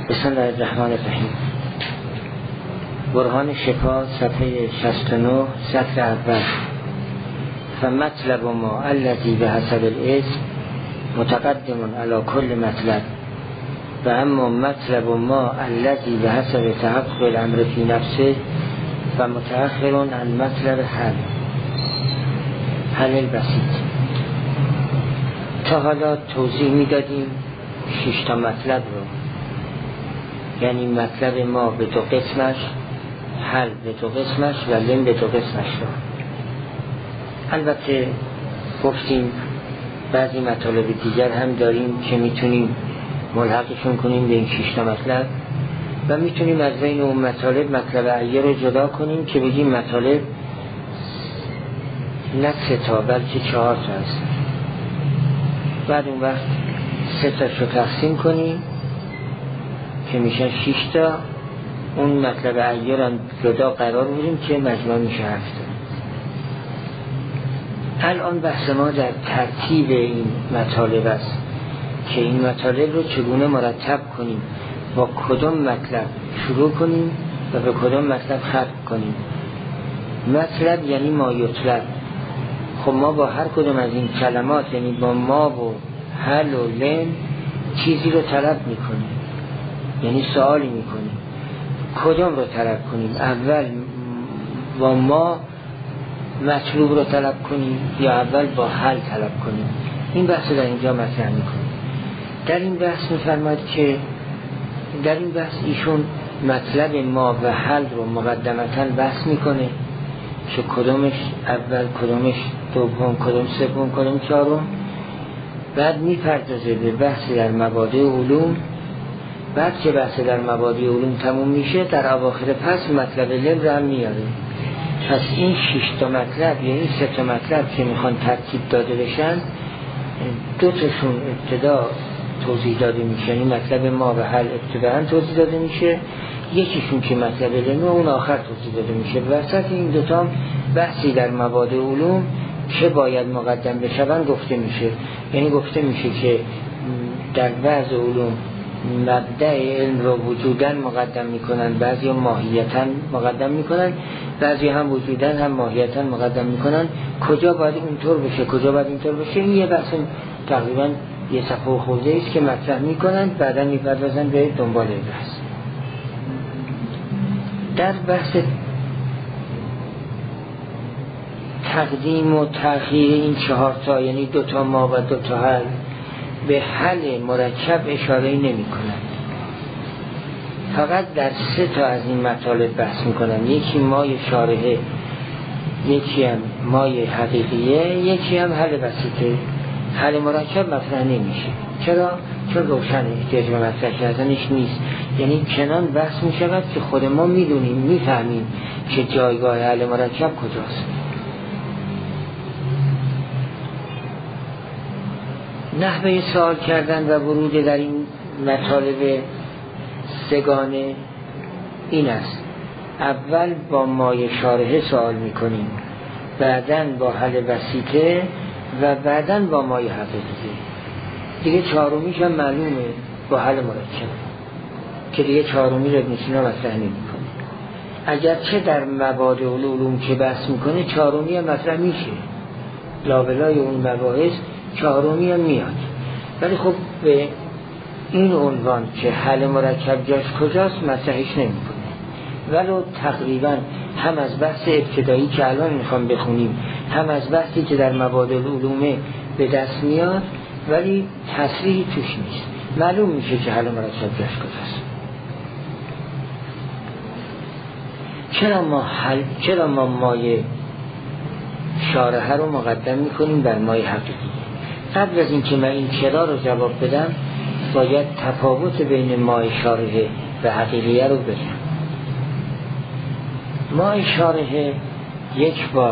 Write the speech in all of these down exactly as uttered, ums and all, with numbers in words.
بسم الله الرحمن الرحیم. برهان شفا صفحه شصت و نه سطر اول. فمطلب ما الذی به حسب الاسم متقدم علی کل مطلب و اما مطلب ما الذی به حسب تحقق الامر فی نفسه و متأخر عن مطلب حل حل البسیط. تا حالا توضیح میدادیم شش تا مطلب رو، یعنی مطلب ما به دو قسمش، حل به دو قسمش و لم به دو قسمش رو. البته گفتیم بعضی مطالب دیگر هم داریم که میتونیم ملحقشون کنیم به این شش تا مطلب و میتونیم از بین اون مطالب مطلب عیه رو جدا کنیم که بگیم مطالب نه سه تا بلکه چهار تا هست. بعد اون وقت سه تاش رو تقسیم کنیم که میشن شش تا، اون مطلب عیه رو جدا قرار میدیم که مجموع میشه هفت تا. الان بحث ما در ترتیب این مطالب است که این مطالب رو چگونه مرتب کنیم، با کدام مطلب شروع کنیم و به کدام مطلب ختم کنیم. مطلب یعنی ما یطلب. خب ما با هر کدام از این کلمات، یعنی با ما و حل و لم، چیزی رو طلب میکنیم، یعنی سوالی میکنیم. کدام رو طلب کنیم؟ اول با ما مطلوب رو طلب کنیم یا اول با حل طلب کنیم؟ این بحث در اینجا مطرح میکنیم. در این بحث میفرماید که در این بحث ایشون مطلب ما و حل رو مقدمتا بحث میکنه که کدامش اول، کدامش دوم، کدام سوم، کدام چهارم. بعد میپردازه به بحث در مبادئ علوم. بعد که بحث در مبادئ علوم تموم میشه، در اواخر پس مطلب لم رو هم میاره. پس این شش تا مطلب یا این سه تا مطلب که میخوان ترتیب داده بشن، دو تاشون ابتدا توضیح داده میشه، یعنی مطلب ما و حل ابتداً توضیح داده میشه، یکیشون که مطلب لم اون آخر توضیح داده میشه. وسط این دوتا بحثی در مبادئ علوم که باید مقدم بشون گفته میشه. یعنی گفته میشه که در بعض علوم مبدأ علم رو وجوداً مقدم میکنن، بعضی ماهیتاً مقدم میکنن، بعضی هم وجوداً هم ماهیتاً مقدم میکنن. کجا باید اونطور بشه، کجا باید اینطور بشه، این یه بحث تقریباً یه صفحه خورده است که مطرح میکنن، بعدا میپردازن به دنبال بحث. در بحث تقدیم و تأخیر این چهار تا، یعنی دوتا ما و دوتا حل، به حل مرکب اشاره نمی کنند. فقط در سه تا از این مطالب بحث میکنن. یکی مای شارحه، یکی هم مای حقیقیه، یکی هم حل بسیطه. حل مرکب مطرح نمیشه. چرا؟ چون روشن احتیاج به مطرح کردنش نیست. یعنی چنان بحث میشود که خود ما میدونیم، میفهمیم که جایگاه حل مرکب کجاست. نحوه سوال کردن و ورود در این مطالب سگانه این است: اول با مای شارحه سوال میکنیم، بعداً با حل بسیطه و بعداً با مای حقیقیه. دیگه چهارمیش هم معلومه با حل مرکب که دیگه چهارمی رو ابن سینا مطرح نمیکنه. اگرچه در مبادئ العلوم که بحث میکنه چهارمی هم مطرح میشه، لابلای اون مباحث چهارمی هم میاد، ولی خب به این عنوان که حل مرکب جاش کجاست مطرحش نمیکنه. ولو تقریبا هم از بحث ابتدایی که الان میخوام بخونیم، هم از بحثی که در مبادئ العلوم به دست میاد، ولی تصریحی توش نیست. معلوم میشه که حل مرکب جاش کجاست. چرا ما حل چرا ما مای شارحه رو مقدم میکنیم بر مای حقیقی؟ قبل از اینکه من این چرا رو جواب بدم، باید تفاوت بین مای شارحه و حقیقیه رو بگم. مای شارحه یک بار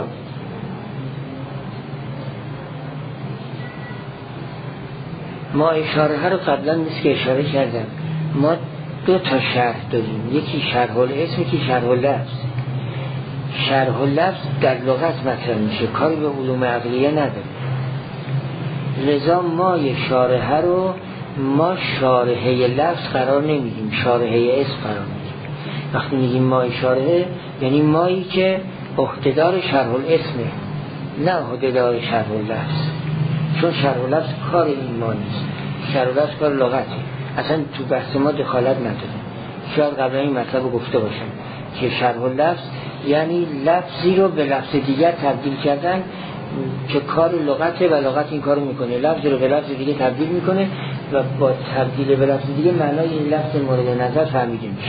مای شارحه رو قبلا نیست که اشاره کردم، ما دو تا شرح داریم، یکی شرح الاسم، یکی شرح اللفظ. شرح اللفظ در لغت مطرح میشه، کاری به علوم عقلیه نداره. لذا مای شارحه رو ما شارحه لفظ قرار نمیدیم، شارحه اسم قرار میدیم. وقتی میگیم مای شارحه یعنی مایی که عهده‌دار شرح الاسمه، نه عهده‌دار شرح اللفظ، چون شرح اللفظ کار این ما نیست، شرح اللفظ کار لغته، اصلا تو بحث ما دخالت نداره. شاید قبلا این مطلب رو گفته باشم که شرح اللفظ یعنی لفظی رو به لفظ دیگر تبدیل کردن که کار لغته و لغت این کارو میکنه، لفظ رو به لفظ دیگه تبدیل میکنه و با تبدیل به لفظ دیگه معنای این لفظ مورد نظر فهمیده میشه.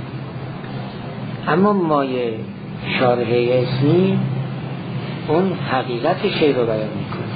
اما مایه شارحه اسمی اون حقیقت شی رو بیان میکنه.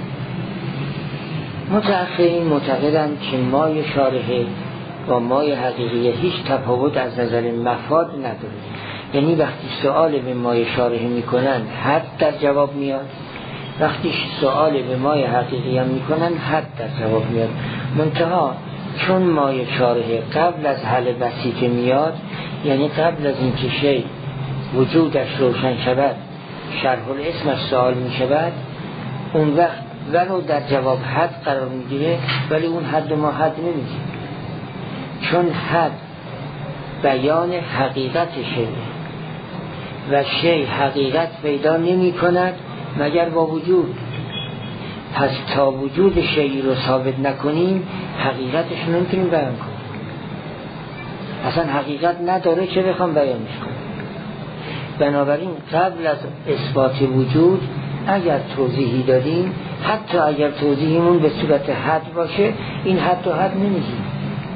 متأخرین معتقدند که مایه شارحه با مایه حقیقی هیچ تفاوت از نظر مفاد نداره، یعنی وقتی سؤال به مایه شارحه میکنن حد در جواب میاد، وقتی سؤال به مایه حقیقی هم میکنن حد در جواب میاد. منتها چون مایه شارحه قبل از حل بسیطه میاد، یعنی قبل از اینکه شی وجودش روشن شود شرح الاسمش سوال می شود، اون وقت ولو در جواب حد قرار میگیره ولی اون حد ما حد نمیگیره، چون حد بیان حقیقت شی و شی حقیقت پیدا نمی کند مگر با وجود. پس تا وجود شی رو ثابت نکنیم حقیقتش نمیتونیم بیان کنیم، اصلا حقیقت نداره که بخوام بیانش کنیم. بنابراین قبل از اثبات وجود اگر توضیحی دادیم، حتی اگر توضیحیمون به صورت حد باشه، این حد و حد نمیگیم.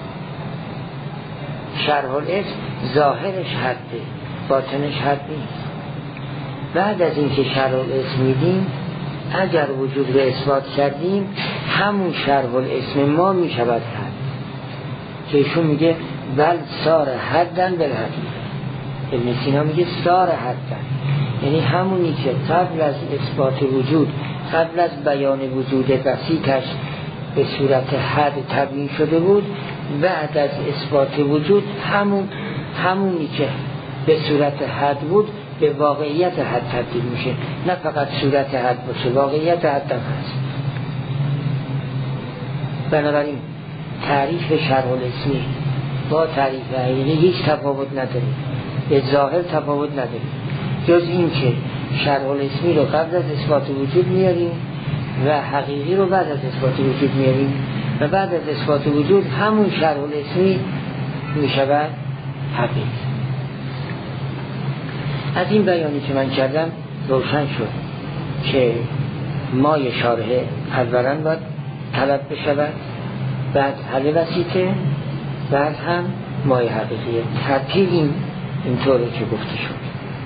شرح الاسم ظاهرش حده، باطنش حد نیست. بعد از اینکه شرح الاسم میدیم، اگر وجود رو اثبات کردیم، همون شرح الاسم ما میشود حد، که ایشون میگه بل سار حدن بالحقیقه. ابن سینا میگه سار حدن، یعنی همونی که قبل از اثبات وجود، قبل از بیان وجود بسیطش به صورت حد تبیین شده بود، بعد از اثبات وجود همون همونی که به صورت حد بود به واقعیت حد تبدیل میشه، نه فقط صورت حد باشه، واقعیت حد هم هست. بنابراین تعریف شرح الاسمی با تعریف حقیقی هیچ تفاوت نداره، به ظاهر تفاوت نداره، جز این که شرح الاسمی رو قبل از اثبات وجود میاریم و حقیقی رو بعد از اثبات وجود میاریم و بعد از اثبات وجود همون شرح الاسمی میشود حقیقی. از این بیانی که من کردم روشن شد که مای شارحه اولا باید طلب بشود، بعد حل وسیطه، بعد هم مای حقیقیه. ترتیب این اینطوره که گفته شد.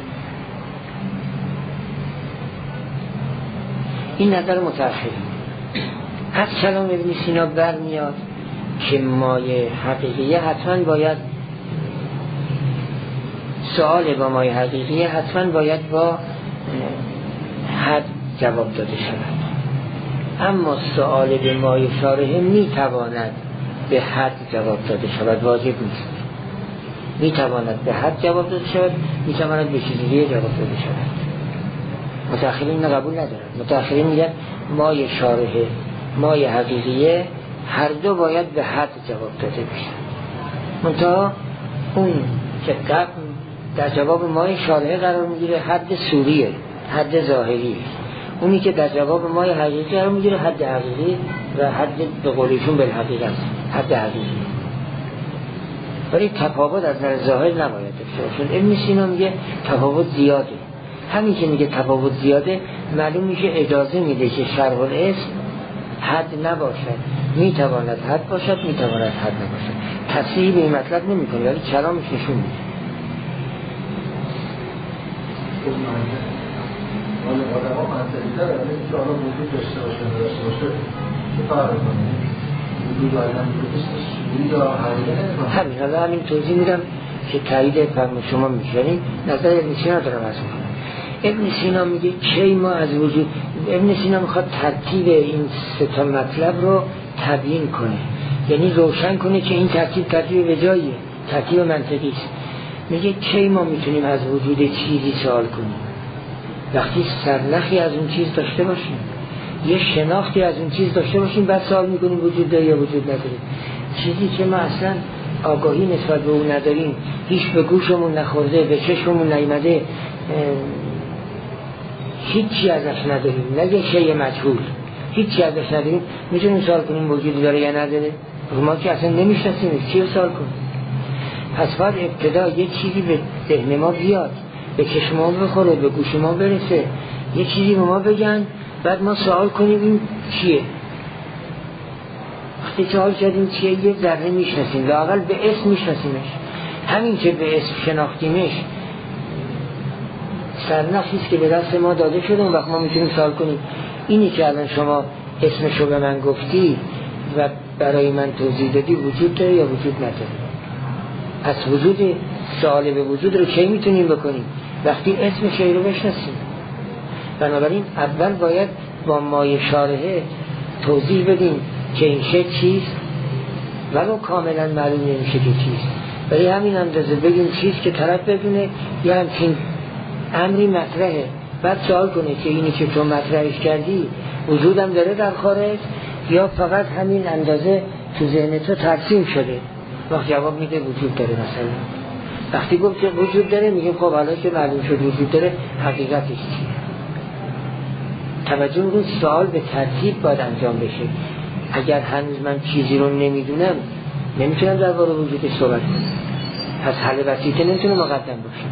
این نظر متأخرین. از کلام ابن سینا برمیاد که مای حقیقیه حتما باید سؤال با مای حقیقیه حتما باید با حد جواب داده شود، اما سؤال به مای شارحه می تواند به حد جواب داده شود، واجب نیست. می تواند به حد جواب داده شود، می تواند به چیزی دیگه جواب داده شود. متأخرین قبول ندارن. متأخرین میگن مای شارحه مای حقیقیه هر دو باید به حد جواب داده بشه، منتها اون که قبل در جواب مای شارحه قرار میگیره حد صوریه، حد ظاهری، اونی که در جواب مای حقیقی قرار میگیره حد حقیقی و حد به قولیشون بالحقیقه است، حد حقیقی. ولی تفاوت از نظر ظاهر نباید داشته باشه. ابن سینا میگه تفاوت زیاده. همین که میگه تفاوت زیاده معلوم میشه اجازه میده که شرح الاسم حد نباشد، میتواند حد باشد، میتواند حد نباشد. تصریح به این مطلب نمیکنه ولی کلامش نشون میده. ولی آدم ها منطقی داره که آنها وجود داشته باشه داشته باشه چه فرق کنه؟ وجود آدم وجودش یا حقیقه نمیکنه؟ همین حالا همین توضیح میدم که تایید فرم شما میشنید. نظر ابن سینا دارم از میکنم. ابن سینا میگه کی ما از وجود، ابن سینا میخواد ترتیب این سه تا مطلب رو تبیین کنه، یعنی روشن کنه که این ترتیب ترتیب به جاییه، ترتیب منطقی است. میگه کی ما میتونیم از وجود چیزی سوال کنیم؟ وقتی سرنخی از اون چیز داشته باشیم. یه شناختی از اون چیز داشته باشیم بعد سوال میکنیم وجود داره یا وجود نداره. چیزی که ما اصلا آگاهی نسبت به اون نداریم، هیچ به گوشمون نخورده، به چشممون نیامده، هیچی ازش نداریم، نه یک شیء مجهول، هیچی ازش نداریم، میتونیم سوال کنیم وجود داره یا نداره؟ ما که اصلا نمیشناسیم چی رو سوال کنیم؟ پس باید ابتدا یه چیزی به ذهن ما بیاد، به چشم ما بخوره، به گوش ما برسه، یه چیزی به ما بگن، بعد ما سوال کنیم این چیه. وقتی سوال کردیم چیه، یه ذره میشناسیم، لااقل به اسم میشناسیمش. همین که به اسم شناختیمش سرنخیست که به دست ما داده شده، اون وقت ما میتونیم سوال کنیم اینی که الان شما اسمشو به من گفتی و برای من توضیح دادی وجود داره یا وجود نداره؟ پس وجود سوال به وجود رو کی میتونیم بکنیم؟ وقتی اسم شی رو بشناسیم. بنابراین اول باید با مایه شارحه توضیح بدیم که این شی چیست، ولو کاملا معلوم نمیشه که چیست، برای همین اندازه بگیم چیست که طرف بدونه یا همچین امری مطرحه، بعد سوال کنه که اینی که تو مطرحش کردی وجودم داره در خارج یا فقط همین اندازه تو ذهن تو ترسیم شده. وقت جواب میده وجود داره. مثلا وقتی گفت که وجود داره میگیم خب حالا که معلوم شد وجود داره حقیقتش چیه؟ توجه رو سوال به ترتیب باید انجام بشه. اگر هنوز من چیزی رو نمیدونم نمیتونم درباره وجودش صحبت کنم، پس حل وسیطه نمیتونه مقدم باشه.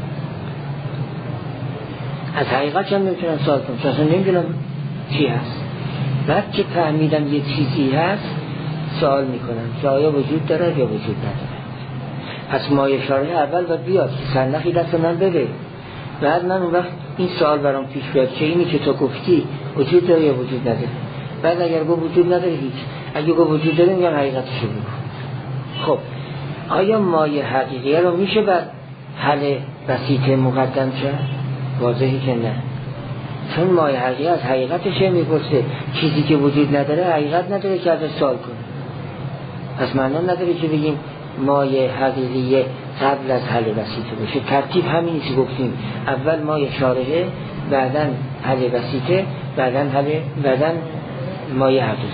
از حقیقت هم نمیتونم سوال کنم چون اصلا نمیدونم چی هست. بعد که فهمیدم یه چیزی هست سوال میکنم که آیا وجود داره یا وجود نداره. پس مایه شارحه اول باید بیاد که سرنخی دست من بده، بعد من اون وقت این سوال برام پیش بیاد که اینی که تو گفتی وجود داره یا وجود نداره. بعد اگر گفت وجود نداره هیچ، اگه گفت وجود داره میگم حقیقتش رو بگو. خب آیا مایه حقیقیه رو میشه بر حل بسیطه مقدم کرد؟ واضحی که نه، چون مایه حقیقی از حقیقتش میپرسه. چیزی که وجود نداره حقیقت نداره که ازش سوال کنه. پس معنا نداره که بگیم مایه حقیقی قبل از حل بسیطه باشه. ترتیب همینی که گفتیم، اول مایه شارحه، بعدا حل بسیطه، بعدا حل بعدا مایه حقیقی.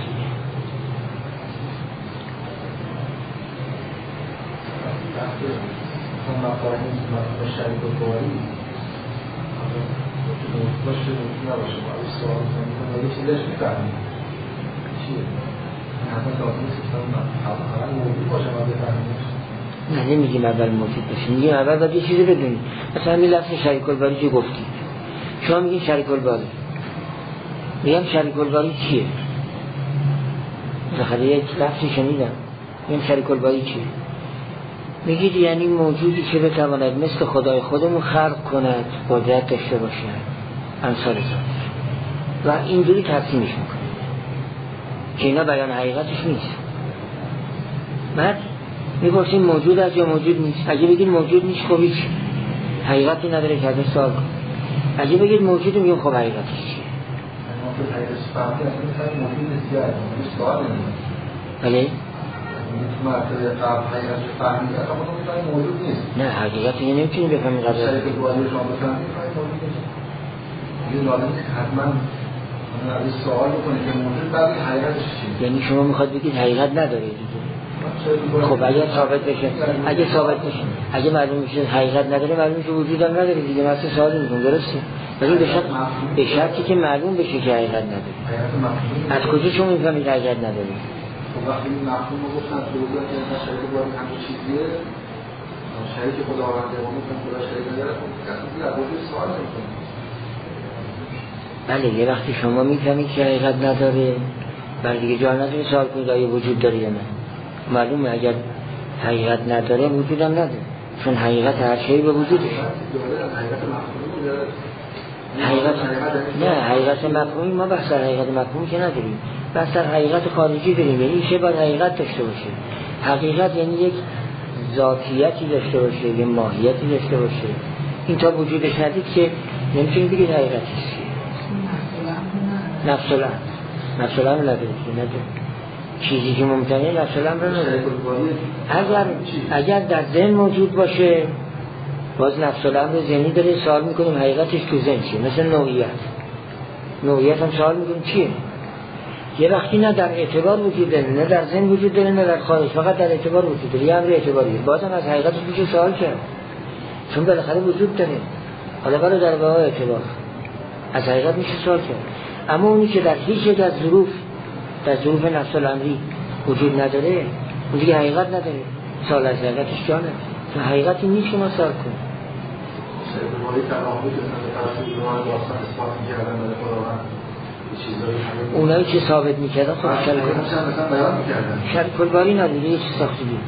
باشه نباشه باید سوال کنیم ولی چیزش میفهمیم چیه؟ همه داخل سیستم اول موجود باشه ما بفهمیمش. نه نمیگیم اول موجود باشه، میگیم اول باید یه چیزی بدونیم. مثلا همین لفظ شریک الباری که گفتید، شما میگین شریک الباری، میگم شریک الباری چیه؟ بخاطر یک لفظی شنیدم میگم شریک الباری چیه؟ میگید یعنی موجودی که بتواند مثل خدای خودمون خلق کند، قدرت داشته باشد، امثال ذالک، و اینجوری تقسیمش میکنه که اینا بیان حقیقتش نیست. بعد میگفتیم موجود است یا موجود نیست. اگه بگید موجود نیست خب هیچ حقیقتی نداره که ازش سوال کن. اگه بگید موجود میگیم خب حقیقتش چیه؟ بله؟ مرتبه قبل حقیقتش فهمیده اما تو میفهمی موجود نیست. نه حقیقتی نمیتونی بفهمی قبل شریک الباری شما بفهمی موجود نیست. یه لازم نیست که حتما از سوال بکنه که موجود بعد حقیقتش چیه؟ یعنی شما میخواد بگید حقیقت نداره دیگه. خب اگه ثابت بشه، اگه ثابت بشه، اگه معلوم میشه حقیقت نداره، معلوم میشه وجود هم نداره دیگه. مثلا سوال میکنم درسته؟ ولی به شرط به شرطی که معلوم بشه که حقیقت نداره. از کجا شما میفهمید حقیقت نداره؟ وقتی این مفهوم رو گفتن تو بودن که این شریک باید همه چیزیه، شریک خداونده و میتون خدا شریک نداره، خب کسی دیگه از وجود سوال نمیکنه. بله یه وقتی شما میفهمید که حقیقت نداره، برای دیگه جا نداره سوال کنید آیا وجود داره یا نه. معلومه اگر حقیقت نداره وجود هم نداره، چون حقیقت هر شیء به وجودش. حقیقت نه حقیقت مفهومی، ما بحث حقیقت مفهومی که نداریم، بحث حقیقت خارجی داریم. یعنی این شی باید حقیقت داشته باشه. حقیقت یعنی یک ذاتیتی داشته باشه، یک ماهیتی داشته باشه. این تا وجودش ندید که نمیتونید بگید حقیقتش چیه. نفس الامر نفس الامر نداره که نداره چیزی که ممکنه نفس الامر نداره. اگر اگر در ذهن موجود باشه باز نفس الامر ذهنی داره، سوال میکنیم حقیقتش تو ذهن چیه. مثل نوعیت نوعیت هم سوال میکنیم چیه؟ یه وقتی نه در اعتبار وجود داره، نه در ذهن وجود داره، نه در خارج، فقط در اعتبار وجود داره. یه امر اعتباریه. بازم از حقیقت میشه سوال کرد، چون بالاخره وجود داره. حالا برای در واقع اعتبار از حقیقت میشه سوال کرد. اما اونی که در هیچ یک از ظروف، در ظروف نفس الامری وجود نداره، اون دیگه حقیقت نداره. سوال از حقیقتش جانه، چون حقیقتی نیست که ما سوال کنیم. اونایی که ثابت میکردن خود شرک الباری نداره، یه چیز ساختی بید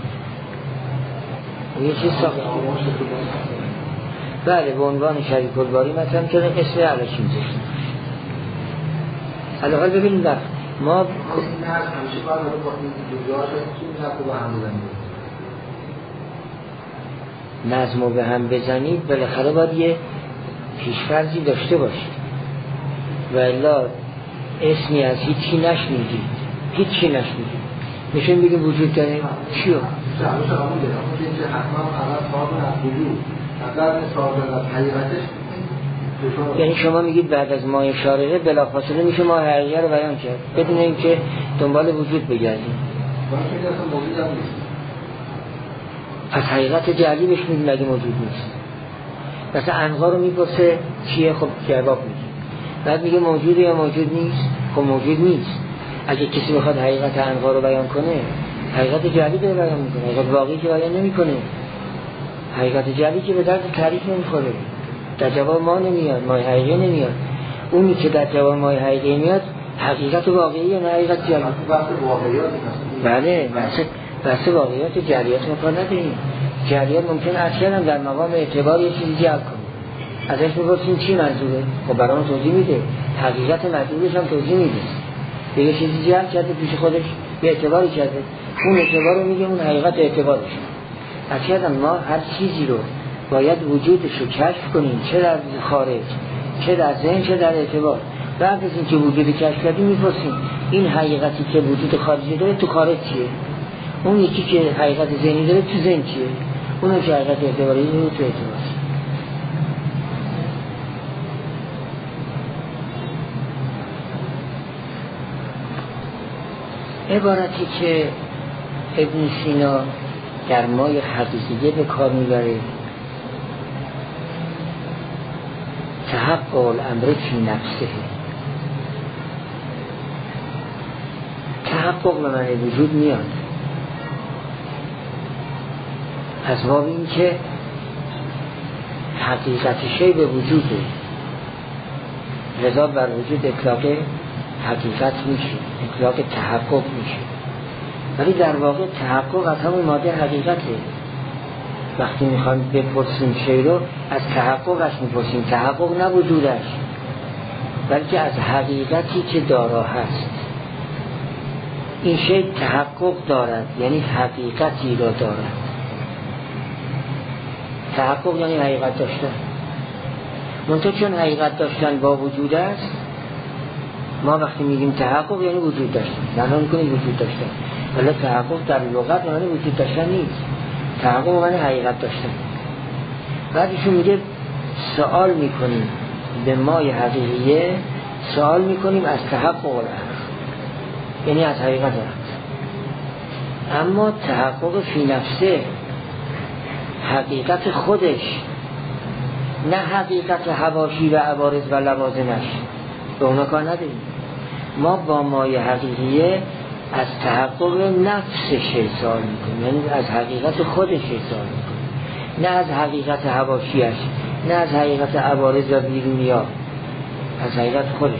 یه چیز ساختی بید بله به عنوان شرک الباری مثلا که اسم علاشی میزشن. حالا حال ببینیم بخت ما این هست همیشه باید رو با این دویاش این نفت رو به هم بزنید، نظم رو به هم بزنید بالاخره باید یه پیشفرضی داشته باشید و الا اسمی از هیچی نشنیدید، هیچی نشنیدید میشه بگیم وجود داره چیو؟ جوابش قبول دارم اون که حتما اول صاحب از وجود اگر صاحب از حقیقتش. یعنی شما میگید بعد از ماه شارعه بلافاصله میشه ماه حقیقه رو بیان کرد بدون اینکه دنبال وجود بگردیم. از حقیقت جعلی بهش میگیم اگه موجود نیست. مثلا انقا رو میپرسه چیه؟ خب جواب میگه. بعد میگه موجوده یا موجود نیست؟ خب موجود نیست. اگه کسی بخواد حقیقت انقا رو بیان کنه حقیقت جعلی رو بیان میکنه، حقیقت واقعی که بیان نمیکنه. حقیقت جعلی که به درد تعریف نمیخوره، در جواب ما نمیاد، مای حقیقی نمیاد. اونی که در جواب مای حقیقی میاد حقیقت واقعی یا نه حقیقت جعلی؟ بحث واقعیات بله بحث بحث واقعیات جعلیات مکان نداریم. جعلیات ممکن اصلا در مقام اعتبار یه چیزی جعل کنه، ازش میگفتیم چی منظوره؟ خب برامون توضیح میده، حقیقت منظورش هم توضیح میده. یه چیزی جعل کرده پیش خودش یه اعتباری کرده، اون اعتبار رو میگه اون حقیقت اعتبارش. اصلا ما هر چیزی رو باید وجودش رو کشف کنیم، چه در خارج چه در ذهن چه در اعتبار. بعد از اینکه وجود کشف کردیم میپرسیم این حقیقتی که وجود خارجی داره تو خارج چیه؟ اون یکی که حقیقت ذهنی داره تو ذهن چیه؟ اون که حقیقت اعتباری داره تو اعتبار. عبارتی که ابن سینا در مای حقیقیه به کار میبره، تحقق الامر فی نفسه، تحقق به معنی وجود میاد از باب این که حقیقت شی به وجوده، رضا بر وجود اطلاق حقیقت میشه، اطلاق تحقق میشه. ولی در واقع تحقق از همون ماده حقیقته. وقتی میخوایم بپرسیم شی رو از تحققش میپرسیم، تحقق نه وجودش بلکه از حقیقتی که دارا هست. این شی تحقق دارد یعنی حقیقتی را دارد. تحقق یعنی حقیقت داشتن. منتها چون حقیقت داشتن با وجود است، ما وقتی میگیم تحقق یعنی وجود داشتن، معنا میکنیم وجود داشتن، ولی تحقق در لغت معنی وجود داشتن نیست. تحقق معنی حقیقت داشتن. بعدشون میگه سوال میکنیم به مای حقیقیه، سوال میکنیم از تحقق الامر یعنی از حقیقت الامر. اما تحقق فی نفسه حقیقت خودش، نه حقیقت حواشی و عوارض و لوازمش، به اونا کار نداریم. ما با مای حقیقیه از تحقق نفسش سوال میکنیم، یعنی از حقیقت خودش سوال میکنیم، نه از حقیقت حواشیش، نه از حقیقت عوارض و بیرونیا، از حقیقت خودش.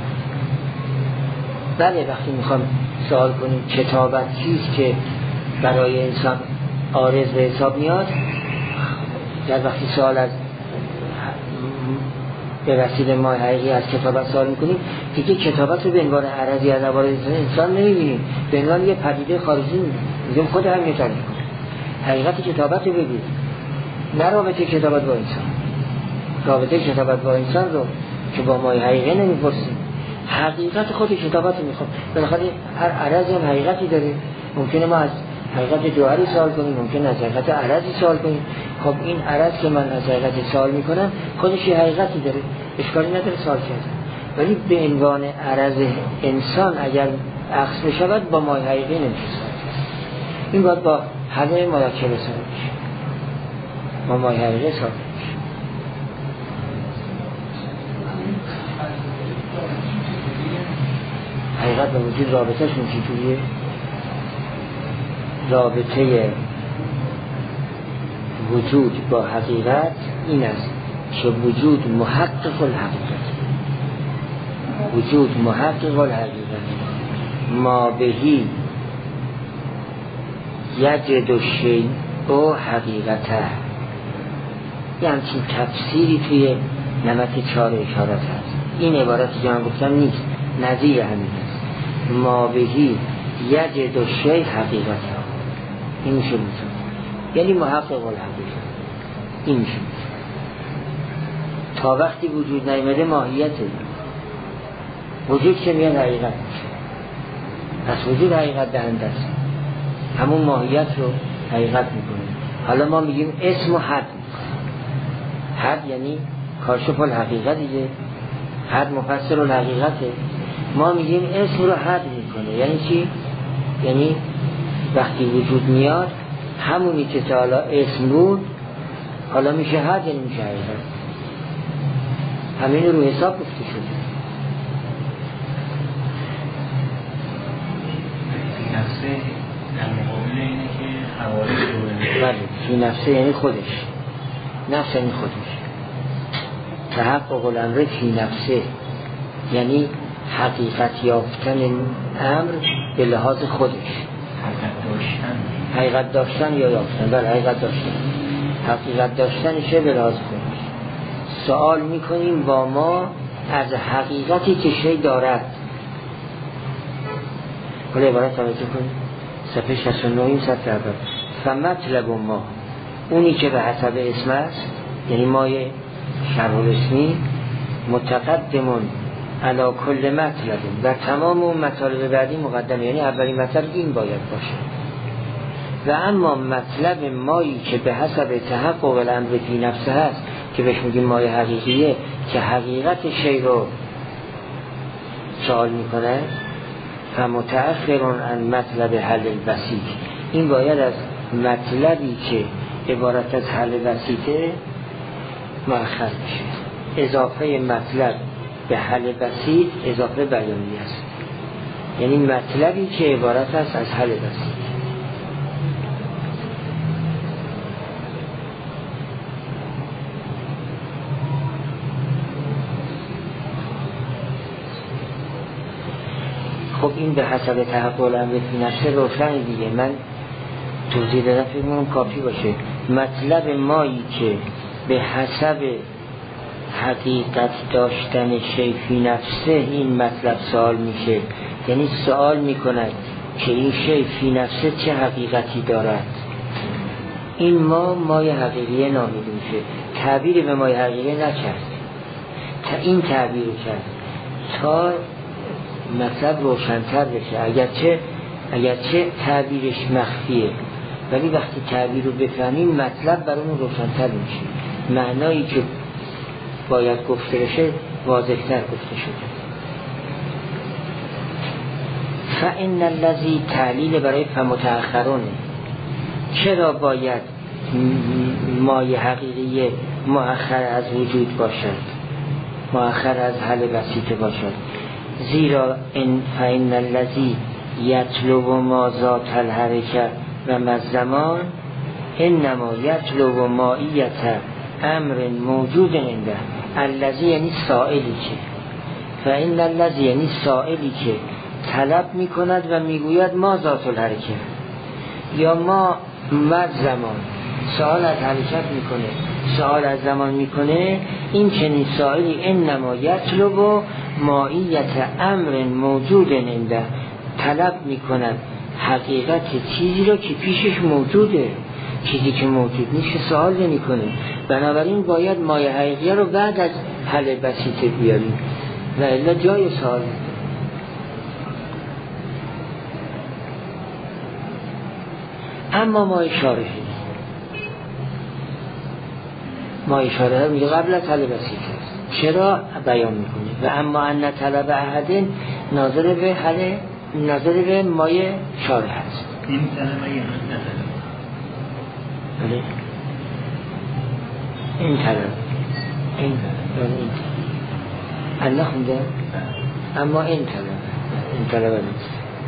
بله وقتی میخوام سوال کنیم کتابت چیست که برای انسان عارض به حساب میاد، در وقتی سوال از به وسیله مای حقیقی از کتابت سوال میکنیم، دیگه کتابت رو به عنوان عرضی از عوارض انسان نمیبینیم، به عنوان یه پدیده خارجی میگیم خود هم میتونیم کنیم. حقیقت کتابت رو بگیم، نه رابطه کتابت با انسان. رابطه کتابت با انسان رو که با مای حقیقی نمیپرسیم، حقیقت خود کتابت رو میخوام. بالاخره هر عرضی هم حقیقتی داره. ممکنه ما از حقیقت جوهری سوال کنیم، ممکنه از حقیقت عرضی سوال کنیم. خب این عرض که من از حقیقت سوال میکنم خودش یه حقیقتی داره، اشکالی نداره سوال کردن. ولی به عنوان عرض انسان اگر عکس بشود با مایه حقیقی نمیشه. این باید با حل مرکب سازی بشه، با مایه حقیقی سازی بشه. حقیقت به وجود رابطه شون چطوریه؟ رابطه وجود با حقیقت این است که وجود محقق الحقیقت، وجود محقق الحقیقت، ما بهی یجد و شیء و حقیقته. یه همچین تفسیری توی نمت چهار اشارات هست. این عبارتی که من گفتم نیست، نظیر همین است. ما بهی یجد و شیء حقیقته، این میشه میتون، یعنی محقق الحقیقت. این میشه تا وقتی وجود نیامده ماهیته، وجود که میاد حقیقت میشه. پس وجود حقیقت دهنده است، همون ماهیت رو حقیقت میکنه. حالا ما میگیم اسم و حد میکنه. حد یعنی کاشف الحقیقت دیگه، حد مفسر الحقیقته. ما میگیم اسم رو حد میکنه. یعنی چی؟ یعنی وقتی وجود میاد همونی که تا حالا اسم بود حالا میشه حد، یعنی میشه حقیقت. همین رو حساب گفته شده. فی نفسه در مقابل اینه که حوالش رو بله، فی نفسه یعنی خودش، نفس یعنی خودش. تحقق الامر فی نفسه یعنی حقیقت یافتن امر به لحاظ خودش. حقیقت داشتن حقیقت داشتن یا یافتن؟ بله، حقیقت داشتن. حقیقت داشتنشه به لحاظ خودش. سوال میکنیم با ما از حقیقتی که شی دارد. حالا عبارت توجه کنیم صفحه شصت و نه این سطر اول. فمطلب ما، اونی که به حسب اسم است، یعنی مای شرح الاسمی، متقدمون علا کل مطلب، و تمام اون مطالب بعدی مقدمه، یعنی اولین مطلب این باید باشه. و اما مطلب مایی که به حسب تحقق الامر فی نفسه هست که بهش میگیم مای حقیقیه، که حقیقت شی رو سوال میکنه، فمتأخرون عن مطلب حل البسیط، این باید از مطلبی که عبارت از حل بسیطه مؤخر میشه. اضافه مطلب به حل بسیط اضافه بیانی است، یعنی مطلبی که عبارت است از حل بسیط. خب این به حسب تحقق الامر فی نفسه روشن دیگه، من توضیح دادم فکر می‌کنم کافی باشه. مطلب مایی که به حسب حقیقت داشتن شی فی نفسه این مطلب سوال میشه، یعنی سوال میکند که این شی فی نفسه چه حقیقتی دارد. این ما مای حقیقی نامیده میشه. تعبیر به مای حقیقی نکرد، تا این تعبیر کرد تا مطلب روشن‌تر بشه. اگرچه اگرچه تعبیرش مخفیه، ولی وقتی تعبیر رو بفهمیم مطلب برامون روشن‌تر میشه، معنایی که باید گفته بشه واضح‌تر گفته شده. فإن الذی تعلیل برای فمتأخرون، چرا باید مای حقیقی مؤخر از وجود باشد، مؤخر از حل بسیط باشد؟ زیرا ان فإن الذی یطلب ما ذات الحرکه و مزمان انما یطلب مائیت امر موجود عنده. الذی یعنی سائلی که، فإن الذی یعنی سائلی که طلب میکند و میگوید ما ذات الحرکه، یا ما مزمان، سوال از حرکت میکنه، سوال از زمان میکنه. این چنین سائلی انما یطلب مائیت امر موجود عنده، طلب میکند حقیقت چیزی را که پیشش موجوده، چیزی که موجود نیست سوال نمیکنه. بنابراین باید مایه حقیقی رو بعد از حل بسیط بیاریم و الا جای سوال. اما ما اشاره ما اشاره میگه قبل از حل بسیط است. چرا بیان میکنه و اما ان طلب احد ناظر به حل ناظر به مایه شارح هست. این طلب یا نه بله این طلب این طلب این الله خونده اما این طلب این طلب نیست.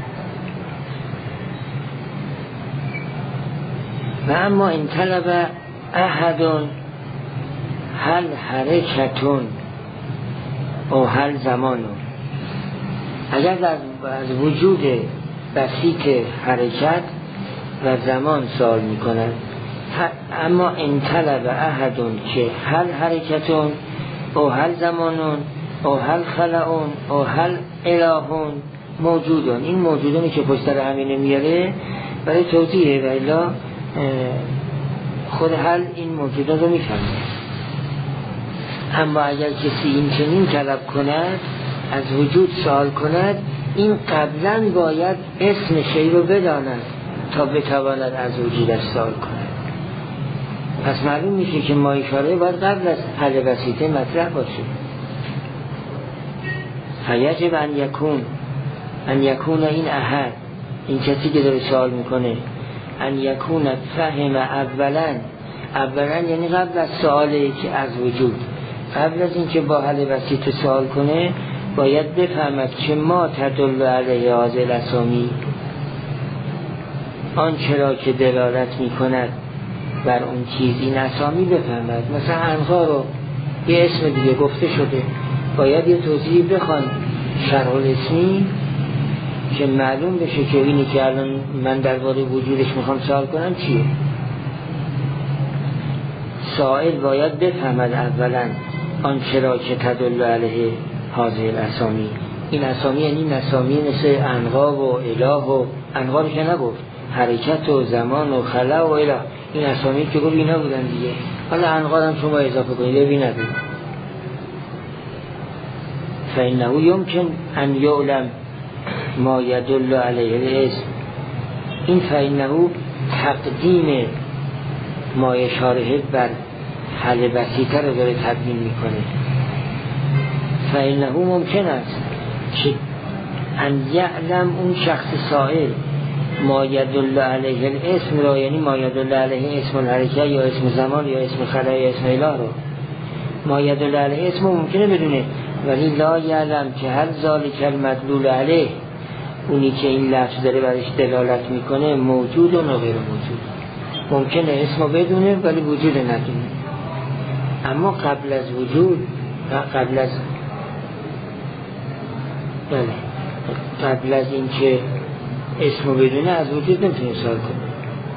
و اما این طلب احدون هل حرکتون او هل زمانون، اگر از وجود بسیط حرکت و زمان سوال می کنند، اما این طلب احدون که هل حرکتون او هل زمانون او هل خلعون او هل الهون موجودون، این موجودونی که پشتر همینه میاره برای توضیحه و الا خود حل این موجودات رو میفهمه. اما اگر کسی این چنین طلب کند از وجود سوال کند، این قبلا باید اسم شی رو بداند تا بتواند از وجودش سوال کند. پس معلوم میشه که ما اشاره باید قبل از حل بسیطه مطرح باشه. فیجب ان یکون ان یکون این احد، این کسی که داره سوال میکنه، ان یکون فهم اولا اولا یعنی قبل از سوالی که از وجود، قبل از اینکه با حل بسیط سوال کنه باید بفهمد که ما تدل علیه هذه الاسامی، آن چرا که دلالت میکند بر اون چیز این اسامی بفهمد. مثلا انها رو یه اسم دیگه گفته شده، باید یه توضیح بخوان شرح الاسمی که معلوم بشه که اینی که الان من درباره وجودش میخوام سوال کنم چیه. سائل باید بفهمد اولا آن چرا که تدل علیه هذه الاسامی، این اسامی یعنی این اسامی مثل انقا و اله و انقا رو که نگفت، حرکت و زمان و خلا و اله، این اسامی که گفت اینا بودن دیگه. حالا انقا هم شما اضافه کنید ببینید. فإنه يمكن ان يعلم ما يدل علیه الاسم، این فإنه تقدیم مایه شارحه بر حل بسیطه رو داره تبیین میکنه. فإنه ممکن است که ان یعلم اون شخص سائل ما یدل علیه الاسم را، یعنی ما یدل علیه اسم الحرکه یا اسم زمان یا اسم خلا یا اسم اله رو، ما یدل علیه اسم ممکنه بدونه، ولی لا یعلم که هر ذالک المدلول علیه، اونی که این لفظ داره برش دلالت میکنه موجود و غیر موجود. ممکنه اسمو بدونه ولی وجود ندونه. اما قبل از وجود، قبل از بله قبل از این که اسمو بدونه از وجود نمیتونه سوال کنه.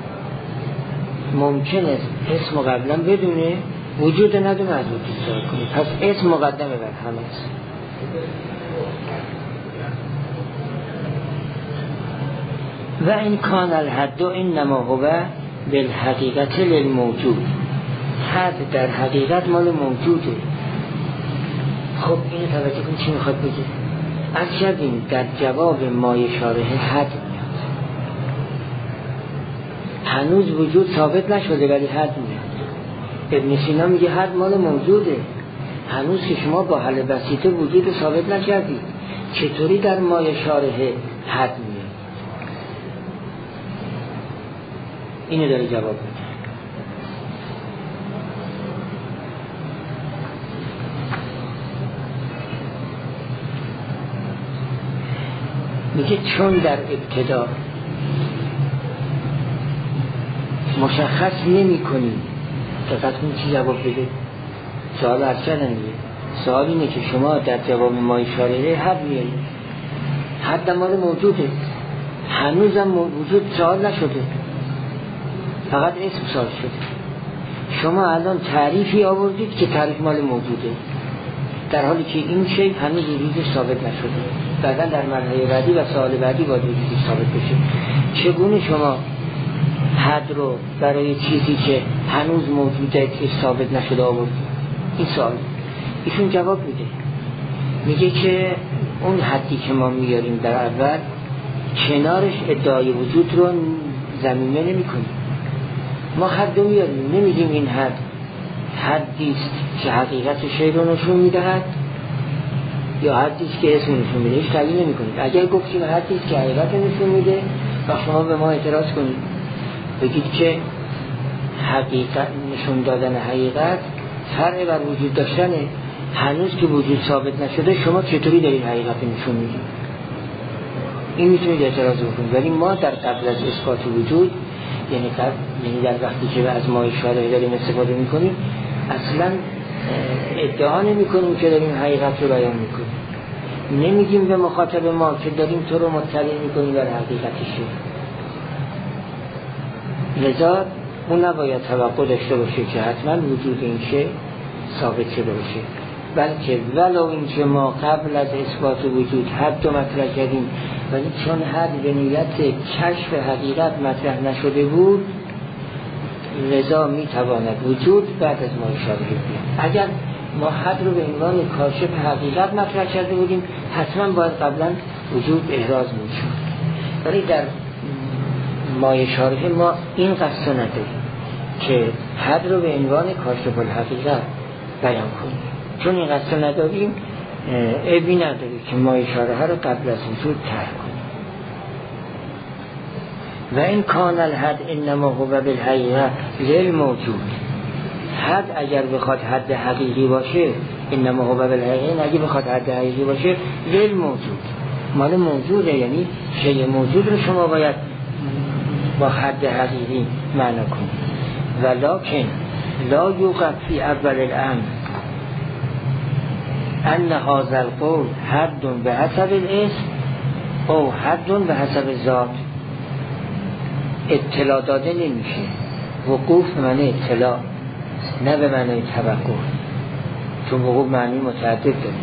ممکنه اسمو قبلا بدونه وجود ندونه از وجود سوال کنه. پس اسم مقدمه بر همه است. و این کان الحد انما هو بالحقیقت للموجود، حد در حقیقت مال موجوده. خب اینو توجه کن چی میخواد بگه. از کردیم در جواب مایه شارحه حد میاد، هنوز وجود ثابت نشده ولی حد میاد. ابن سینا میگه حد مال موجوده، هنوز که شما با حل بسیطه وجود ثابت نکردید، چطوری در مایه شارحه حد میاد؟ اینو داره جواب میده. میگه چون در ابتدا مشخص نمی کنی، دقیقا این چی جواب بده؟ سوال از چه نمیده؟ سوال اینه که شما در جواب ما اشاره حد میارید، حد مال موجوده، هنوزم وجود سوال نشده، فقط اسم سوال شده. شما الان تعریفی آوردید که تعریف مال موجوده، در حالی که این شی هنوز وجودش ثابت نشده. بعدا در مرحله بعدی و سوال بعدی باید وجودش ثابت بشه. چگونه شما حد رو برای چیزی که هنوز موجوده که ثابت نشده آوردید؟ این سوال ایشون جواب میده، میگه که اون حدی که ما میاریم در اول کنارش ادعای وجود رو زمینه نمی کنیم. ما حد رو میاریم، نمیگیم این حد حدیست که حقیقت شی رو نشون میدهد یا حدیست که اسم نشون میده، هیچ تعیین نمی کنید. اگر گفتیم حدیست که حقیقت نشون میده و شما به ما اعتراض کنید بگید که حقیقت نشون دادن حقیقت فرع بر وجود داشتنه، هنوز که وجود ثابت نشده شما چطوری دارید حقیقت نشون میدید؟ این میتونید اعتراض بکنید. ولی ما در قبل از اثبات وجود، یعنی یعنی در وقتی که از مایه شارحه داریم استفاده میکنیم، اصلا ادعا نمی کنیم که داریم حقیقت رو بیان میکنیم. نمیگیم به مخاطب ما که داریم تو رو مطلع میکنیم بر حقیقتش. لذا اون نباید توقع داشته باشه که حتما وجود این شی ثابت شده باشه، بلکه ولو اینکه ما قبل از اثبات وجود حد رو مطرح کردیم ولی چون حد به نیت کشف حقیقت مطرح نشده بود، لذا میتواند وجود بعد از ما اشاره بیاد. اگر ما حد رو به عنوان کاشف حقیقت مطرح کرده بودیم حتما باید قبلا وجود احراز میشد. ولی در مایه شارحه ما این قصد نداریم که حد رو به عنوان کاشف الحقیقت بیان کنیم. چون این قصد نداریم عیبی نداری که مایه شارحه رو قبل از وجود ترک کنیم. و این کان الحد انما هو بالحقیقه للموجود. حد اگر بخواد حد حقیقی باشه، انما هو بالحقیقه، اگه بخواد حد حقیقی باشه للموجود، مال موجوده، یعنی شیء موجود رو شما باید با حد حقیقی معنا کنید. ولکن لا یوقف فی اول الامر ان هذا القول حد به حسب الاسم او حد به حسب ذات. اطلاع داده نمیشه. وقوف به معنی اطلاع، نه به معنی توقف، چون وقوف معنی متعدد داره.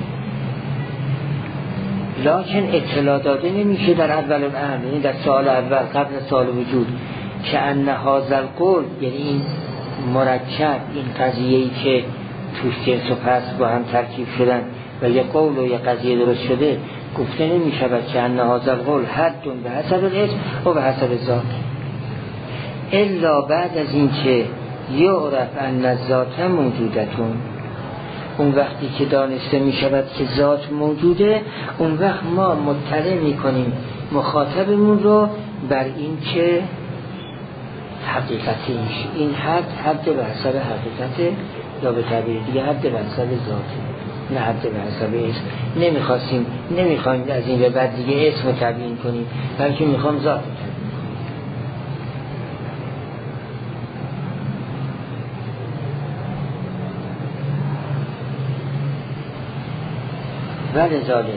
لکن اطلاع داده نمیشه در اول الامر، یعنی در سوال اول قبل سوال وجود، که ان هذا القول، یعنی این مرکب، این قضیه‌ای که توش جنس و پس با هم ترکیب شدن و یه قول و یه قضیه درست شده، گفته نمیشود که ان هذا القول حد به حسب الاسم و به حسب ذات، الا بعد از این که یعرف ان الذات موجودتون. اون وقتی که دانسته می شود که ذات موجوده، اون وقت ما مطلع می کنیم مخاطبمون رو بر این که حقیقتی میشه. این حد حد به حسب حقیقته، یا به تعبیر دیگه حد به حسب ذاته، نه حد به حسب اسم. نمیخواستیم نمیخوایم از این به بعد دیگه اسم رو تبیین کنیم، بلکه میخوام ذات. ولذالک،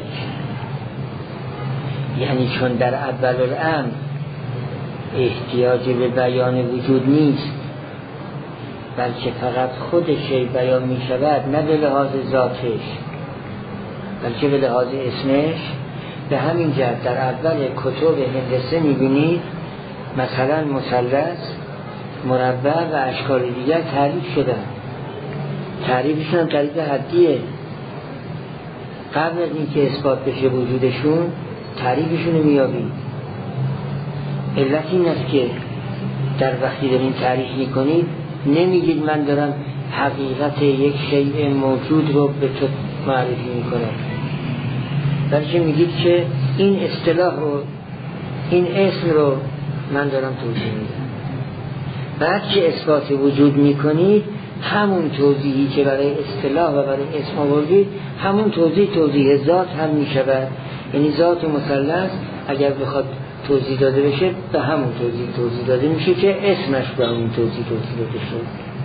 یعنی چون در اول الامر احتیاج به بیان وجود نیست، بلکه فقط خودش بیان می شود، نه به لحاظ ذاتش بلکه به لحاظ اسمش. به همین جهت در اول کتب هندسه می بینید مثلا مثلث، مربع و اشکال دیگر تعریف شدن. تعریفشون هم تعریف حدیه. قبل از این که اثبات بشه وجودشون تعریفشون رو میابید. علت این است که در وقتی دارین تعریف میکنید نمیگید من دارم حقیقت یک شیء موجود رو به تو معرفی میکنم، بلکه میگید که این اصطلاح رو، این اسم رو من دارم توضیح میدم. بعد که اثبات وجود میکنید همون توضیحی که برای اصطلاح و برای اسم آوردید همون توضیح توضیح ذات هم میشود. یعنی ذات مثلث اگر بخواد توضیح داده بشه به همون توضیح توضیح داده میشه که اسمش به همون توضیح توضیح داده شد.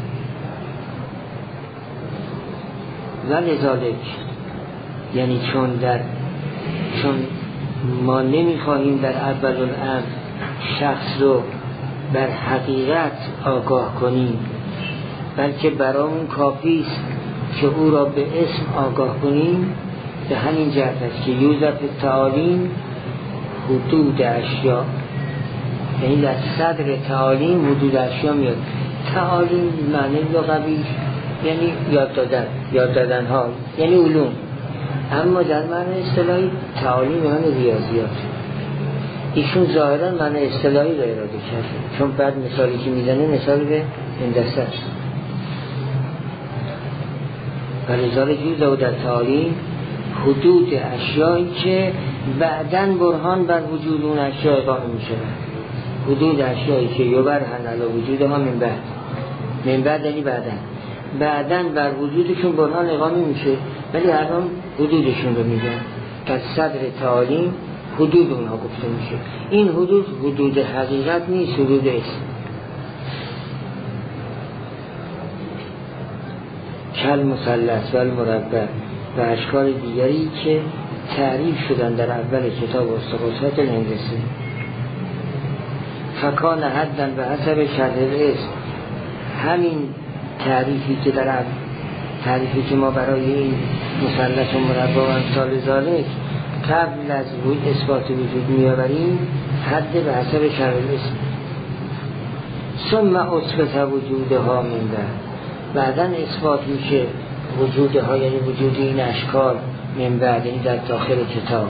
ولذالک، یعنی چون در چون ما نمیخواهیم در اول الامر شخص رو بر حقیقت آگاه کنیم، بلکه برامون کافی است که او را به اسم آگاه کنیم. به همین جهت است که یوزف تعالیم حدود اشیا، یعنی در صدر تعالیم حدود اشیا میاد. تعالیم معنی لغوی یعنی یاد دادن، یاد دادن ها، یعنی علوم. اما در معنی اصطلاحی تعالیم معنی ریاضیات. ایشون ظاهرا معنی اصطلاحی را اراده کرده، چون بعد مثالی که میزنه مثال به هندسه است. و رضا جوز و در تعالیم حدود اشیایی که بعداً برهان بر وجود اون اشیاء اقامه می شود. حدود اشیایی که یبرهن علی وجودها من بعد، من بعد یعنی بعداً بعداً بر وجودشون برهان اقامه میشه، ولی الان حدودشون رو میگن. در صدر تعالیم حدود اونها گفته میشه. این حدود حدود حقیقت نیست، حدود اسم. کل مثلث و المربع و اشکال دیگری که تعریف شدن در اول کتاب استقاصات الهندسی. فکان حدن به حسب شرح الاسم، همین تعریفی که در تعریفی که ما برای این مثلث و مربع و امثال ذالک قبل از اثبات وجود میآوریم، حد به حسب شرح الاسم. ثم اثبت وجودها من بعد، بعداً اثبات میشه وجودها، یعنی وجود این اشکال من بعد، یعنی در داخل کتاب.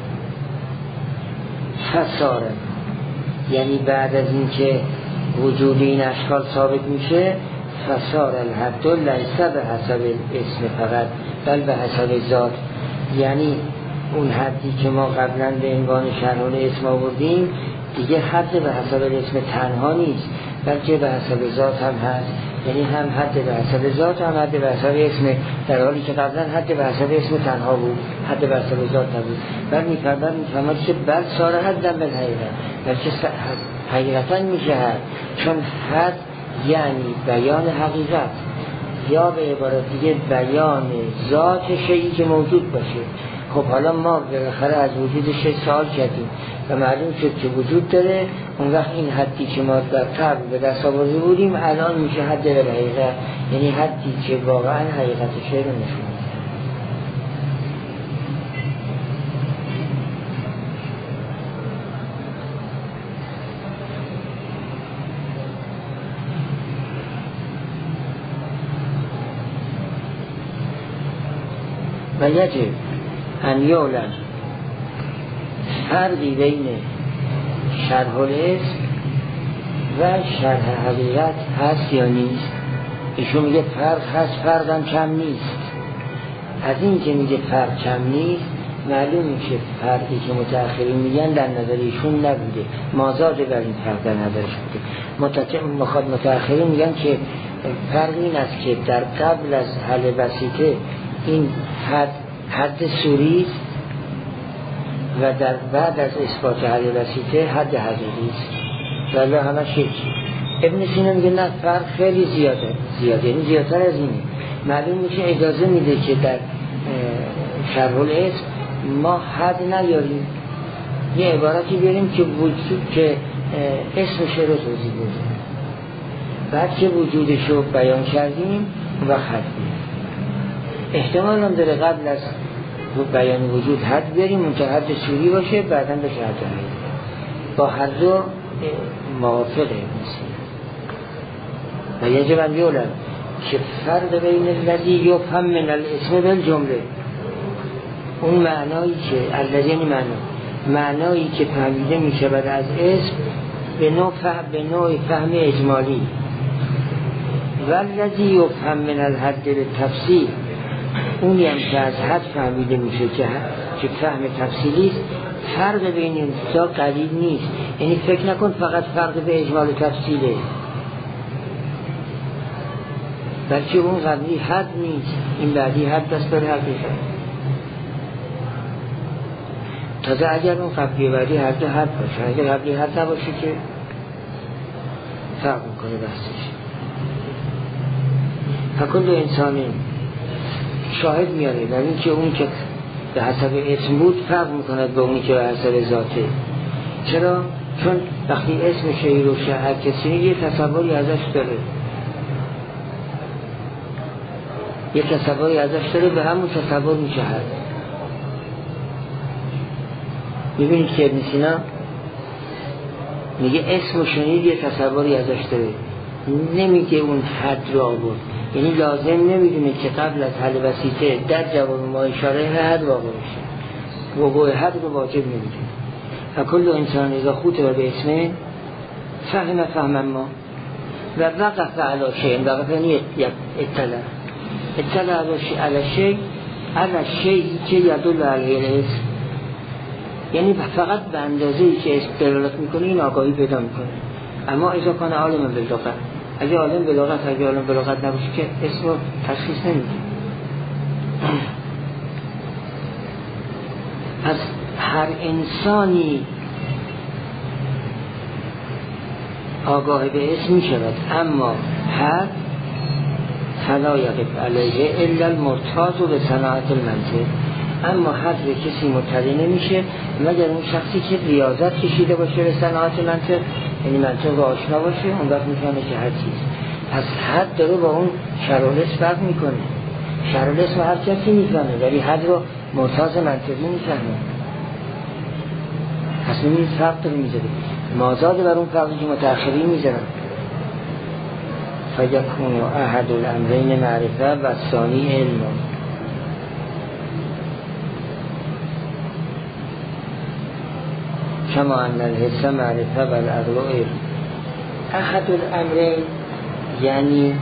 فساره، یعنی بعد از این که وجود این اشکال ثابت میشه، فسار الحد لیس به حسب اسم فقط بل به حسب ذات، یعنی اون حدی که ما قبلا به عنوان شرح الاسم آوردیم دیگه حد به حسب اسم تنها نیست، بلکه به حسب ذات هم هست، یعنی هم حد به حسب ذات هم حد به حسب اسم، در حالی که قبلا حد به حسب اسم تنها بود، حد به حسب ذات نبود. بعد میفرماد میفرماد که بل سار حدن به حقیقت، بلکه حقیقتا میشه حد، چون حد یعنی بیان حقیقت، یا به عبارت دیگه بیان ذات شیئی که موجود باشه. خب حالا ما بالاخره از وجودش سوال کردیم و معلوم شد که وجود داره، اون وقت این حدی که ما در قبل به دست آورده بودیم الان میشه حد به حقیقت، یعنی حدی که واقعا حقیقت شیء رو نشون میده. و یجب ان یعلم، فرقی بین شرح الاسم و شرح حقیقت هست یا نیست؟ ایشون میگه فرق هست، فرق هم کم نیست. از این که میگه فرق کم نیست معلوم میشه فرقی که متأخرین میگن در نظر ایشون نبوده، مازاد بر این فرق در نظرش بوده. مخاطب متأخرین میگن که فرق این است که در قبل از حل بسیطه این حد حد سوری است و در بعد از اثبات حل بسیطه حد حقیقی است، ولی همه شکل. ابن سینا میگه نه، فرق خیلی زیاده، زیاده یعنی زیادتر از اینه. معلوم میشه اجازه میده که در شرح الاسم ما حد نیاریم، یه عبارتی بیاریم که وجود که اسمش رو توضیح بدیم، بعد که وجودش رو بیان کردیم و حد بیاریم. احتمال هم داره قبل از بیان وجود حد بریم، منتها حد سوری باشه، بعدا به حد حقیقی. با هر دو موافقه میسیم. و یجب ان یعلم که فرق بین الذی یفهم من الاسم بالجمله، اون معنایی که الذی یعنی معنا، معنایی که فهمیده میشود از اسم به نوع فهم، به نوع فهم اجمالی، و الذی یفهم من الحد بالتفصیل، اونی هم که از حد فهمیده میشه که که فهم تفصیلی است. فرق بین این دو قلیل نیست، یعنی فکر نکن فقط فرق به اجمال و تفصیله، بلکه اون قبلی حد نیست، این بعدی حد دست بر حقیقت. تازه اگر اون قبلی بعدی حد حد باشه، اگر قبلی حد نباشه که فرق میکنه بحثش. فکل انسانی شاهد میاره در این که اون که به حسب اسم بود فرق میکند به اونی که به حسب ذاته. چرا؟ چون وقتی اسم شیء رو هر کسی یه تصوری ازش داره، یه تصوری ازش داره، به همون تصور میشه حد. میبینید که ابن سینا میگه اسم و شنید یه تصوری ازش داره، نمیگه اون حد رو آورد، یعنی لازم نمیدونه که قبل از حل وسیطه در جواب ما اشاره حد واقع میشه، وقوع حد رو واجب نمیدونه. فکل انسان اذا خاطب به اسمه فهم فهم ما و وقف علی شیء، وقف یعنی اطلاع، اطلع علی شیء علی شیء که یدل علیه الاسم، یعنی فقط به اندازه‌ای که اسم دلالت میکنه این آگاهی پیدا میکنه. اما اذا کان عالم باللغت، اگه عالم باللغت اگه عالم باللغت نباشه که اسم رو تشخیص نمیده. از هر انسانی آگاه به اسم می شود، اما هر فلا یقف علیه الا المرتاض به صناعت المنطق، اما هر به کسی مطلع نمیشه مگر اون شخصی که ریاضت کشیده باشه به صناعت منطق، یعنی منطق رو آشنا باشه، اون وقت میتونه که هر چیز. پس حد داره با اون شرالس فرق میکنه. شرالس هر کسی میفهمه ولی حد رو مرتاض منطقی میفهمه. پس این فرق داره میذاره، مازاد بر اون فرقی که متأخرین میذارن. فیکون احد الامرین معرفه و ثانی علم، کما ان الحس معرفه و العقل علم. احد الامرین یعنی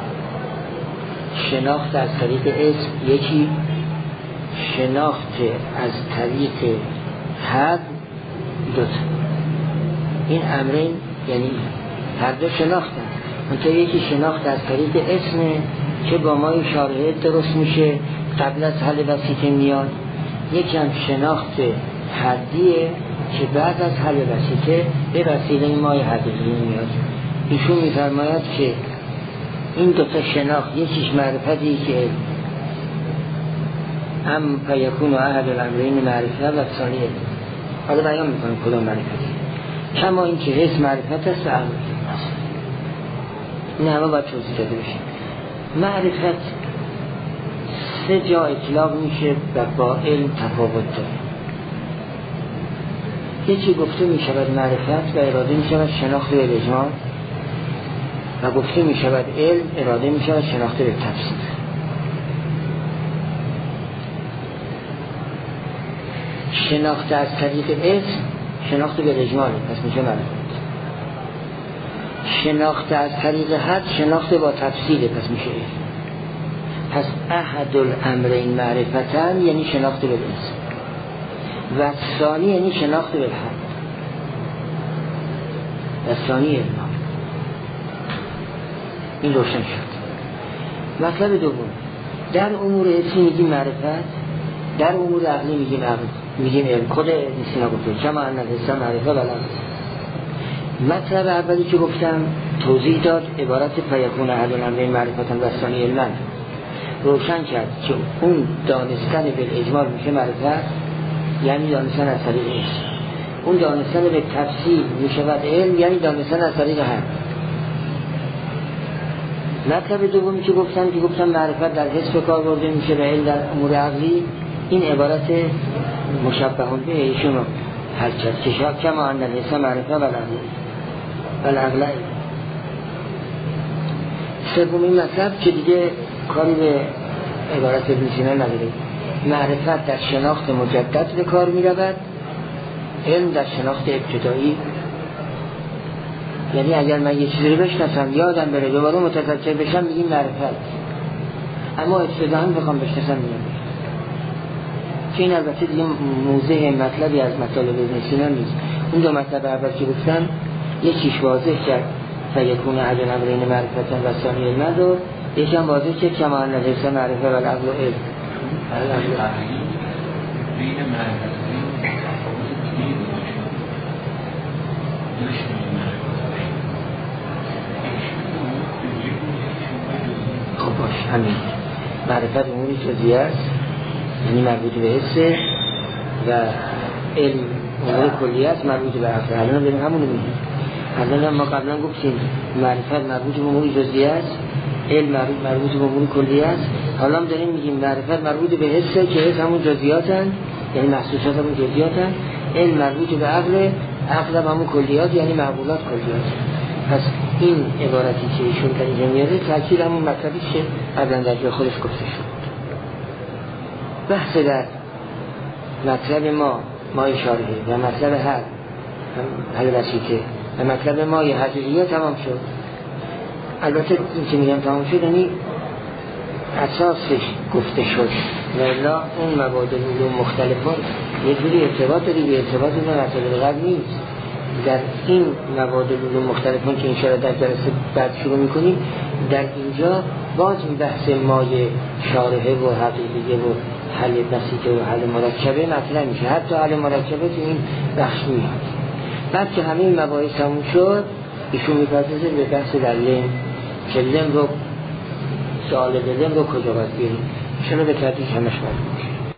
شناخت از طریق اسم یکی، شناخت از طریق حد دوتا. این امرین یعنی هر دو شناختن، منطقه یکی شناخت از طریق اسمه که با مای شارحه درست میشه قبل از حل وسیطه میاد، یکی هم شناخت حدیه که بعد از حل وسیطه به وسیله مای حقیقی میاد. ایشون میفرماید که این دوتا شناخت یکیش معرفتی که هم فیکون احد الامرین معرفه و ثانی علم. حالا بیان میکنم کدام معرفتی، کما این که حس معرفت است و عقل است. این همه باید توضیح داده بشه. معرفت سه جا اطلاق میشه و با علم تفاوت داره. یکی گفته میشود معرفت و اراده میشود شناخت به اجمال، و گفته میشود علم اراده میشود شناخت به تفسیر. شناخت از طریق اسم شناخت به اجمال، پس میشه معرفت. شناخت از طریق حد شناخت با تفسیره، پس میشه علم. پس احد الامرین معرفتن یعنی شناخت به اسم، و ثانی یعنی شناخت به حد، و ثانی علم. این روشن شد. مطلب دوم، در امور حسی میگیم معرفت، در امور عقلی میگیم عقل، میگیم علم. خود سینا گفته کما ان الحس معرفه و العقل. مطلب اولی که گفتم توضیح داد، عبارت فیکون احد الامرین معرفتن و ثانی علم، روشن کرد که اون دانستن به اجمال میشه معرفت، یعنی دانستن از طریق اسم. اون دانستن به تفصیل میشود علم، یعنی دانستن از طریق حد. مطلب دومی که گفتم که گفتم معرفت در حس به کار برده میشه و علم در امور عقلی، این عبارت مشبهون به ایشون رو حل کرد که شاید کما ان الحس معرفه و العقل و العقل. سومین مطلب که دیگه کاری به عبارت ابن سینا نداره، معرفت در شناخت مجدد به کار میرود، علم در شناخت ابتدایی. یعنی اگر من یه چیزی رو بشناسم یادم بره دوباره متذکر بشم میگیم معرفت، اما ابتداً بخوام بشناسم میگم که این البته دیگه موضع مطلبی از مطالب ابن سینا نیست. اون دو مطلب اول که گفتم یکیش واضح کرد فیکون احد الامرین معرفتن و ثانی علم رو، یکی هم واضح کرد کما ان الحس معرفه و العقل علم. بین معرفت خب باش همین معرفت اموری جزئی است، یعنی مربوط به حسه، و علم امور کلی است مربوط به عقل. الان بریم همون رو میگیم. الان ما قبلا گفتیم معرفت مربوط به امور جزئی است، علم مربوط به امور کلی است. حالا هم داریم میگیم معرفت مربوط به حسه که حس همون جزئیاتن، یعنی محسوسات همون جزئیاتن. علم مربوط به عقل، عقل همون کلیات یعنی معقولات کلیات. پس این عبارتی که ایشون در اینجا میاره تأکید همون مطلبی که قبلا در جای خودش گفته شد. بحث در مطلب ما مای شارحه و مطلب حل حل وسیطه و مطلب مای حقیقیه تمام شد. البته این که میگم تمام شد یعنی اساسش گفته شد و الا اون مبادل علوم مختلفان یه جوری ارتباط داری به ارتباط اون مسائل قبل نیست. در این مبادل علوم مختلفان که انشاءالله در جلسه بعد شروع میکنیم در اینجا باز این بحث مایه شارحه و حقیقیه و حل بسیطه و حل مرکبه مطرح میشه. حتی حل مرکبه تو این بخش میاد. بعد که همه این مباحث تموم شد ایشون میپردازه به بحث در لم که لم رو سوال لم رو کجا باید بیاریم. شما به تدریج همش باید